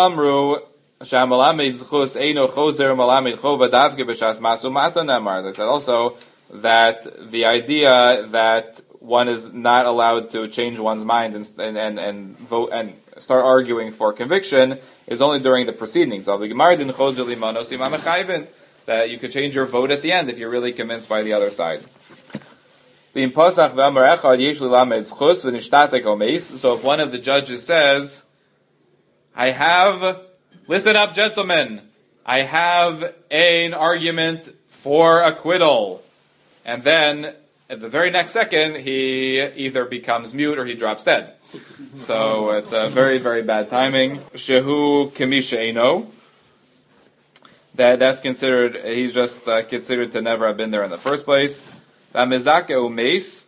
said also that the idea that one is not allowed to change one's mind and and, and, and vote and start arguing for conviction is only during the proceedings. That you could change your vote at the end if you're really convinced by the other side. So if one of the judges says, I have, listen up gentlemen, I have an argument for acquittal, and then at the very next second he either becomes mute or he drops dead. So it's a very, very bad timing. Shehu Kamisha Eino. that that's considered, he's just uh, considered to never have been there in the first place. V'amezake umeis,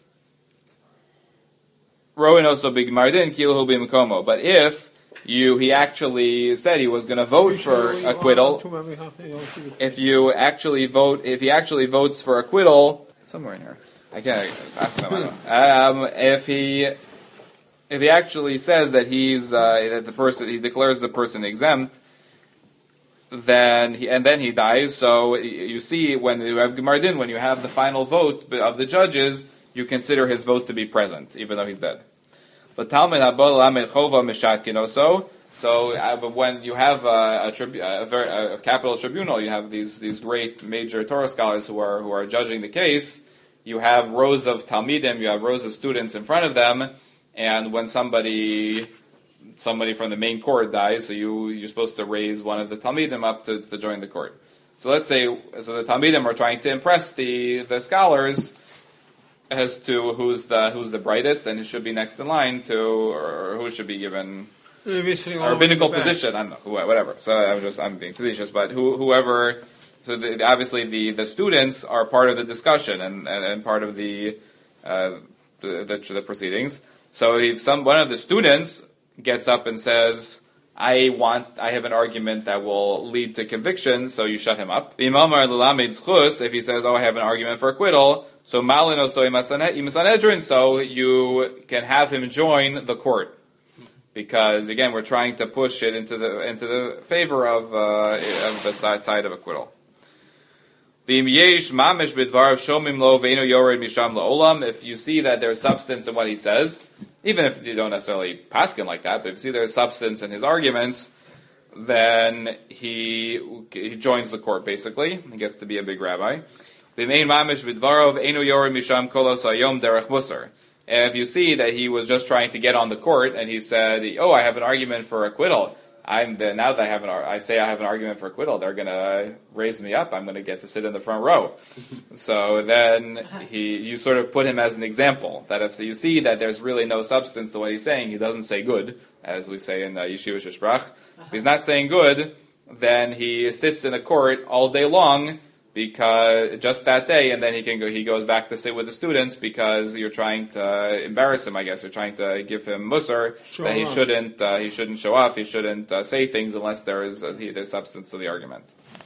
roin also b'gmardin kilu b'mkomo. But if you, he actually said he was going to vote for acquittal, if you actually vote, if he actually votes for acquittal, somewhere in here, I can't ask him. Um, if he, if he actually says that he's uh, that the person, he declares the person exempt, then he, and then he dies. So you see, when you have Gemardin, when you have the final vote of the judges, you consider his vote to be present, even though he's dead. But Talmud Habol Lamed Chova Mishatkin also. So uh, but when you have a, a, tribu- a, very, a capital tribunal, you have these these great major Torah scholars who are who are judging the case. You have rows of Talmidim, you have rows of students in front of them, and when somebody somebody from the main court dies, so you, you're supposed to raise one of the Talmidim up to, to join the court. So let's say, so the Talmidim are trying to impress the, the scholars as to who's the who's the brightest and who should be next in line to, or who should be given a rabbinical position. I don't know, whatever. So I'm just, I'm being facetious, but who, whoever, so the, obviously the, the students are part of the discussion and, and, and part of the, uh, the, the, the proceedings. So if some, one of the students gets up and says, I want, I have an argument that will lead to conviction, so you shut him up. If he says, oh, I have an argument for acquittal, so malino so imasanedrin, so you can have him join the court. Because, again, we're trying to push it into the into the favor of, uh, of the side, side of acquittal. If you see that there's substance in what he says, even if you don't necessarily pass him like that, but if you see there's substance in his arguments, then he, he joins the court, basically. He gets to be a big rabbi. If you see that he was just trying to get on the court, and he said, oh, I have an argument for acquittal, I'm the, now that I have an, I say I have an argument for acquittal, they're going to raise me up. I'm going to get to sit in the front row. So then he, you sort of put him as an example. That if so you see that there's really no substance to what he's saying, he doesn't say good, as we say in uh, Yeshiva Shesprach. If he's not saying good, then he sits in a court all day long, because just that day, and then he can go. He goes back to sit with the students because you're trying to embarrass him. I guess you're trying to give him musar Show that he off. shouldn't. Uh, he shouldn't show off. He shouldn't uh, say things unless there is uh, he, there's substance to the argument.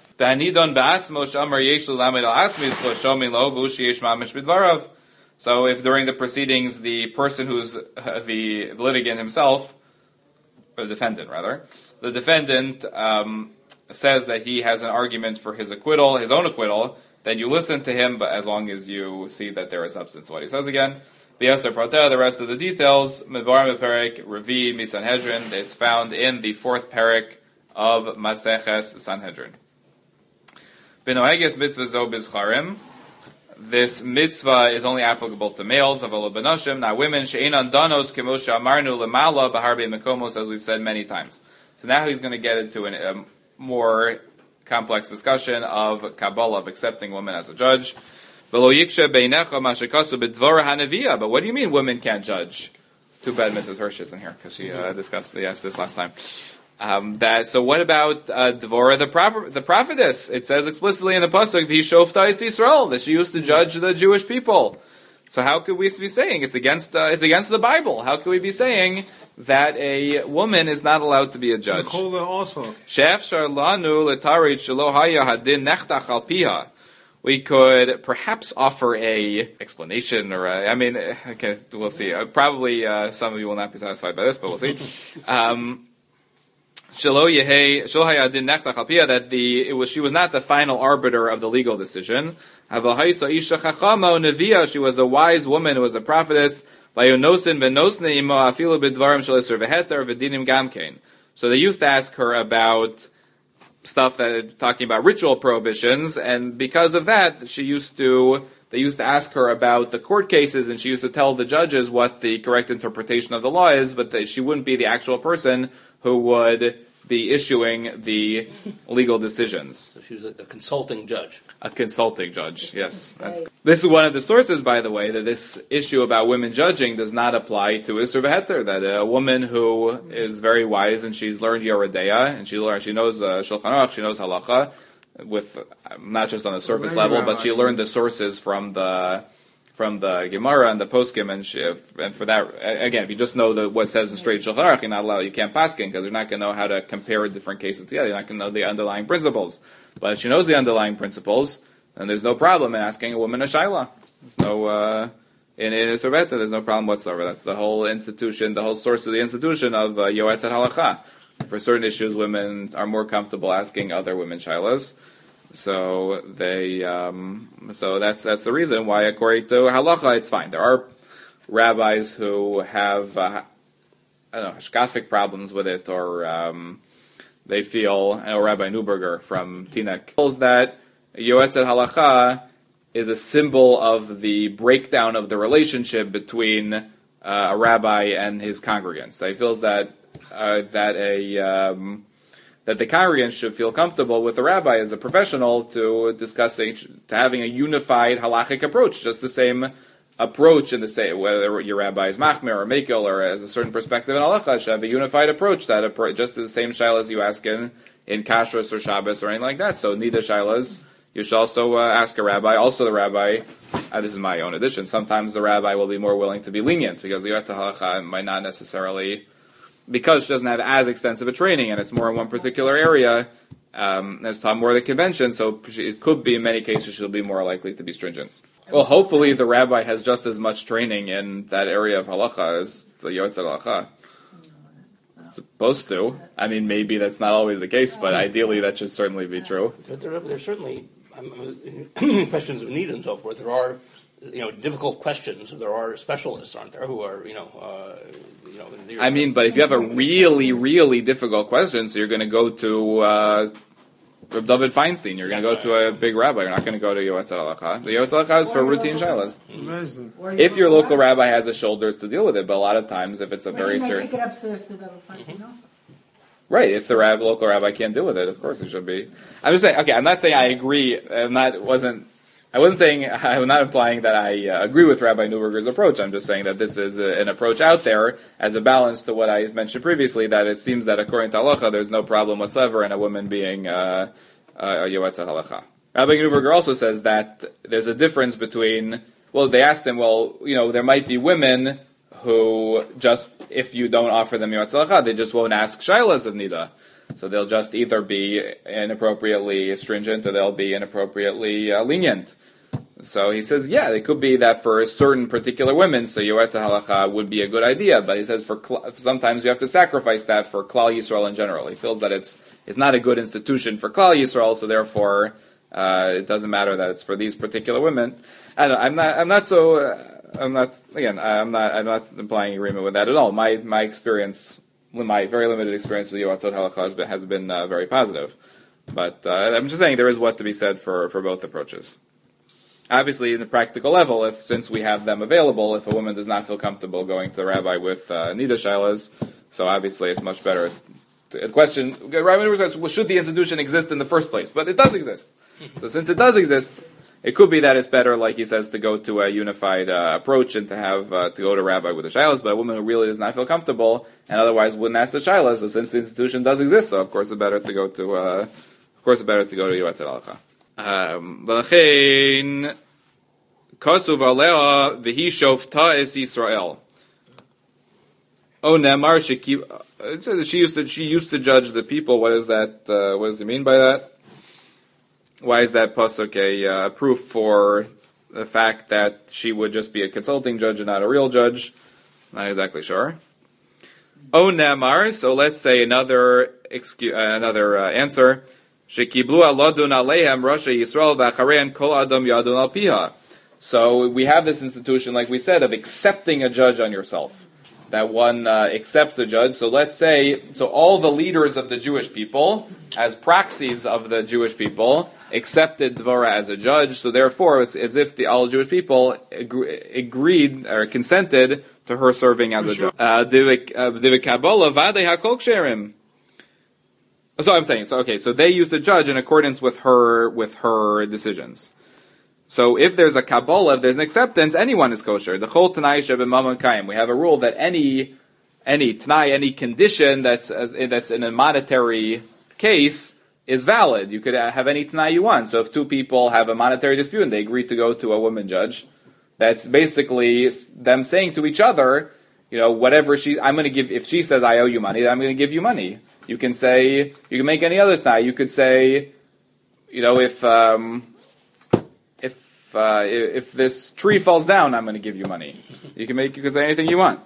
So if during the proceedings the person who's uh, the litigant himself, or the defendant rather, the defendant. Um, says that he has an argument for his acquittal, his own acquittal, then you listen to him, but as long as you see that there is substance to what he says again. V'yaser Proteh, the rest of the details, Mevar Meperek, Revi, Misanhedrin, it's found in the fourth parak of Maseches Sanhedrin. B'noheges mitzvah zo bizcharim, this mitzvah is only applicable to males, avalo benashim, not women, she'enan danos kemosha amarnu lemala b'harbe mekomos, as we've said many times. So now he's going to get into an um, more complex discussion of Kabbalah, of accepting women as a judge. But what do you mean women can't judge? It's too bad Missus Hirsch isn't here, because she uh, discussed the, yes, this last time. Um, that so what about uh, Dvorah the proper, the prophetess? It says explicitly in the pasuk, "V'hishofta es Yisrael," that she used to judge the Jewish people. So how could we be saying it's against uh, it's against the Bible? How could we be saying that a woman is not allowed to be a judge? Also. We could perhaps offer a explanation, or a, I mean, okay, we'll see. Uh, probably uh, some of you will not be satisfied by this, but we'll see. Um, that the it was she was not the final arbiter of the legal decision. She was a wise woman who was a prophetess. So they used to ask her about stuff that talking about ritual prohibitions, and because of that, she used to they used to ask her about the court cases, and she used to tell the judges what the correct interpretation of the law is, but that she wouldn't be the actual person who would be issuing the legal decisions. So she was a, a consulting judge. A consulting judge, yes. That's, this is one of the sources, by the way, that this issue about women judging does not apply to Isser V'Heter, that a woman who is very wise and she's learned Yoredeya, and she learned, she knows uh, Shulchan Aruch, she knows Halacha, with not just on the surface level, but she learned the sources from the from the Gemara and the Poskim, and she, and for that, again, if you just know the, what says in straight Shulchan Aruch, you're not allowed, you can't paskin because you're not going to know how to compare different cases together. You're not going to know the underlying principles. But if she knows the underlying principles, then there's no problem in asking a woman a shaila. There's no uh, in in Sorbeta, there's no problem whatsoever. That's the whole institution, the whole source of the institution of uh, Yoetz at Halacha. For certain issues, women are more comfortable asking other women shailas. So they, um, so that's that's the reason why, according to halacha, it's fine. There are rabbis who have, uh, I don't know, hashkafic problems with it, or um, they feel. I know Rabbi Neuberger from Teaneck feels that yoetzet halacha is a symbol of the breakdown of the relationship between uh, a rabbi and his congregants. He feels that uh, that a um, that the congregants should feel comfortable with the rabbi as a professional to discussing, to having a unified halachic approach, just the same approach in the same, whether your rabbi is machmir or mekel or has a certain perspective in halacha, should have a unified approach, that appro- just the same shilas you ask in, in kashrus or Shabbos or anything like that. So nida shilas, you should also uh, ask a rabbi. Also the rabbi, uh, this is my own addition, sometimes the rabbi will be more willing to be lenient, because the yoetz halacha might not necessarily, because she doesn't have as extensive a training and it's more in one particular area, um, it's taught more of the convention, so she, it could be in many cases she'll be more likely to be stringent. Well, hopefully the rabbi has just as much training in that area of halacha as the yoetz halacha. Supposed to. I mean, maybe that's not always the case, but ideally that should certainly be true. But there, there's certainly um, questions of need and so forth. There are, you know, difficult questions. There are specialists, aren't there, who are, you know, uh, you know. I mean, but if you have a really, really difficult question, so you're going to go to uh, David Feinstein, you're going to go to a big rabbi. You're not going to go to Yoetz Halacha. The Yoetz Halacha is for routine shilas. Mm-hmm. If your local rabbi has the shoulders to deal with it, but a lot of times, if it's a very serious, take it upstairs to David Feinstein also. Right, if the rab- local rabbi can't deal with it, of course it should be. I'm just saying. Okay, I'm not saying I agree. I'm not wasn't. I wasn't saying, I'm not implying that I uh, agree with Rabbi Neuberger's approach. I'm just saying that this is a, an approach out there as a balance to what I mentioned previously, that it seems that according to halacha, there's no problem whatsoever in a woman being uh, uh, a yoetz halacha. Rabbi Neuberger also says that there's a difference between, well, they asked him, well, you know, there might be women who just, if you don't offer them yoetz halacha, they just won't ask shailas of nida. So they'll just either be inappropriately stringent or they'll be inappropriately uh, lenient. So he says, yeah, it could be that for certain particular women, so yoetz halacha would be a good idea. But he says for cl- sometimes you have to sacrifice that for Klal Yisrael in general. He feels that it's it's not a good institution for Klal Yisrael, so therefore uh, it doesn't matter that it's for these particular women. I don't, I'm not. I'm not so. Uh, I'm not. Again, I'm not. I'm not implying agreement with that at all. My my experience. My very limited experience with yoetzot halacha has been, has been uh, very positive. But uh, I'm just saying there is what to be said for, for both approaches. Obviously, in the practical level, if since we have them available, if a woman does not feel comfortable going to the rabbi with uh, nida shailas, so obviously it's much better. The question, Rabbi says, well, should the institution exist in the first place? But it does exist. So since it does exist, it could be that it's better, like he says, to go to a unified uh, approach and to have uh, to go to rabbi with the shilas. But a woman who really does not feel comfortable and otherwise wouldn't ask the shilas, so since the institution does exist, so of course it's better to go to, uh, of course it's better to go to yoetz halacha. V'lachein kasuv alea v'hi shofta es Yisrael. Oh, Nemar she she used to she used to judge the people. What is that? Uh, what does it mean by that? Why is that pasuk a uh, proof for the fact that she would just be a consulting judge and not a real judge? Not exactly sure. Oh, Namar. So let's say another excuse, uh, another uh, answer. Shekiblu aladun alehem Rasha Yisrael v'acharein kol adam yadun al piha. So we have this institution, like we said, of accepting a judge on yourself. That one uh, accepts a judge. So let's say, so all the leaders of the Jewish people, as proxies of the Jewish people, accepted Dvorah as a judge. So therefore, it's as if the all Jewish people agree, agreed or consented to her serving as a judge. So I'm saying, so okay, so they used the judge in accordance with her with her decisions. So if there's a Kabbalah, if there's an acceptance, anyone is kosher. The Chol Tanai Sheb Mamon Kayim. We have a rule that any any Tanai, any condition that's that's in a monetary case is valid. You could have any Tanai you want. So if two people have a monetary dispute and they agree to go to a woman judge, that's basically them saying to each other, you know, whatever she, I'm going to give, if she says I owe you money, then I'm going to give you money. You can say, you can make any other Tanai. You could say, you know, if, um, if, uh, if this tree falls down, I'm going to give you money. You can make, you can say anything you want.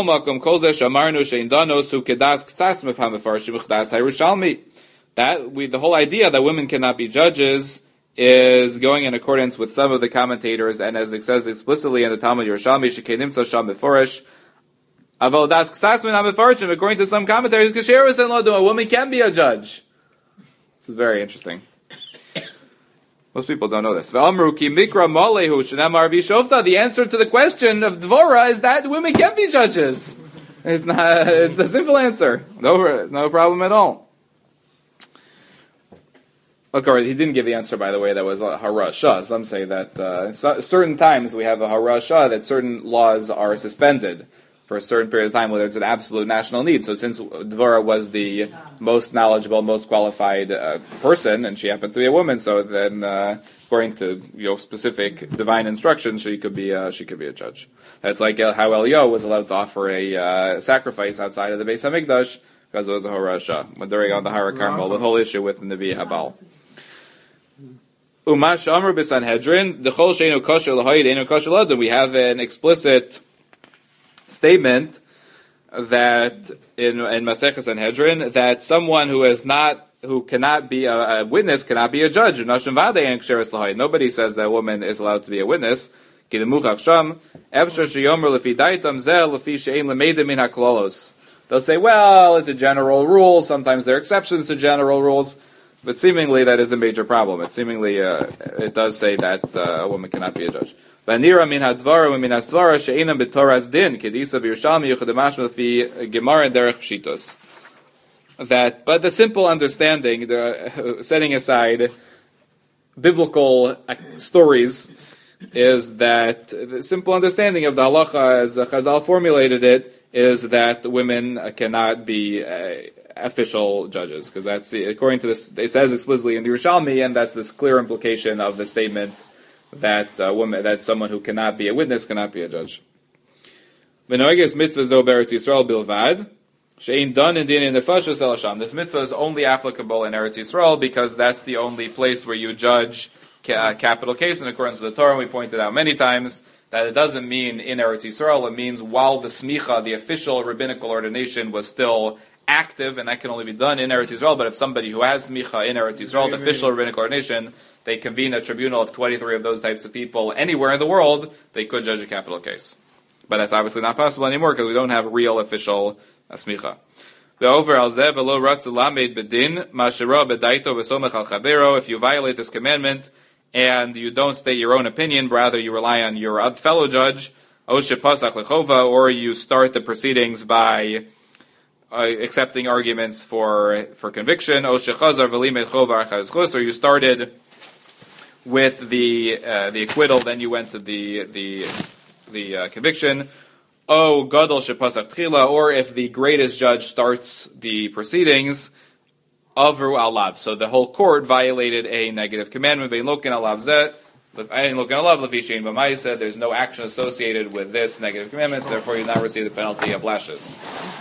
That we, the whole idea that women cannot be judges is going in accordance with some of the commentators, and as it says explicitly in the Talmud Yerushalmi, Shekenimtza Sham Meforish. According to some commentators, a woman can be a judge. This is very interesting. Most people don't know this. The answer to the question of Dvorah is that women can be judges. It's not. It's a simple answer. No, no problem at all. Okay, he didn't give the answer, by the way. That was a harasha. Some say that uh, so, certain times we have a harasha that certain laws are suspended for a certain period of time, whether it's an absolute national need. So since Dvorah was the most knowledgeable, most qualified uh, person, and she happened to be a woman, so then, uh, according to you know specific divine instructions, she could be uh, she could be a judge. That's like how Elio was allowed to offer a uh, sacrifice outside of the Beis Hamikdash because it was a harasha during on the Har Carmel. The whole issue with the Nevi Habal. Umash Amr b'Sanhedrin, the Chol Sheinu Kosher L'Hoyed Einu Kosher L'Adam. We have an explicit statement that in in Masechah Sanhedrin that someone who is not who cannot be a, a witness cannot be a judge. Nobody says that a woman is allowed to be a witness. They'll say, well, it's a general rule. Sometimes there are exceptions to general rules. But seemingly that is a major problem. It seemingly uh, it does say that uh, a woman cannot be a judge. Vanira min hadvara min asvara she'inam b'toras din kedisa b'Yerushalmi yuchadamash l'fi gemara derech pshitos. That, but the simple understanding, the uh, setting aside biblical uh, stories, is that the simple understanding of the halacha, as Chazal formulated it, is that women uh, cannot be Uh, official judges, because that's the, according to this, it says explicitly in the Yerushalmi, and that's this clear implication of the statement that uh, woman, that someone who cannot be a witness cannot be a judge. This mitzvah is only applicable in Eretz Yisrael because that's the only place where you judge a capital case in accordance with the Torah. And we pointed out many times that it doesn't mean in Eretz Yisrael. It means while the smicha, the official rabbinical ordination, was still active, and that can only be done in Eretz Yisrael. But if somebody who has smicha in Eretz Yisrael, the official rabbinical ordination, they convene a tribunal of twenty-three of those types of people anywhere in the world, they could judge a capital case. But that's obviously not possible anymore because we don't have real official uh, smicha. If you violate this commandment and you don't state your own opinion, rather you rely on your fellow judge, or you start the proceedings by Uh, accepting arguments for for conviction, or you started with the uh, the acquittal, then you went to the the the uh, conviction. Oh, gadol shepasach tchila, or if the greatest judge starts the proceedings, avru alav. So the whole court violated a negative commandment. Ve'inlokin alav zet. There's no action associated with this negative commandment, so therefore you not receive the penalty of lashes.